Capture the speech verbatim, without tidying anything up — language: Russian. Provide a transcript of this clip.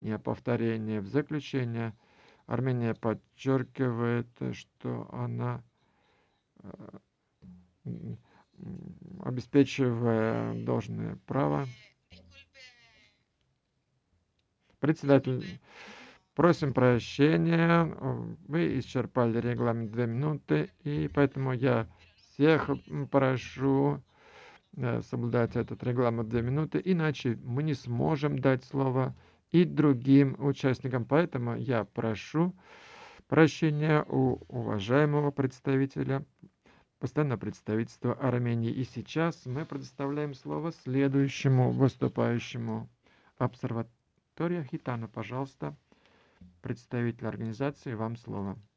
не повторение. В заключение Армения подчеркивает, что она, обеспечивая должное право. Председатель, просим прощения, вы исчерпали регламент две минуты, и поэтому я всех прошу соблюдать этот регламент две минуты, иначе мы не сможем дать слово и другим участникам. Поэтому я прошу прощения у уважаемого представителя, постоянного представительства Армении. И сейчас мы предоставляем слово следующему выступающему. Обсерватория Хитана, пожалуйста, представитель организации, вам слово.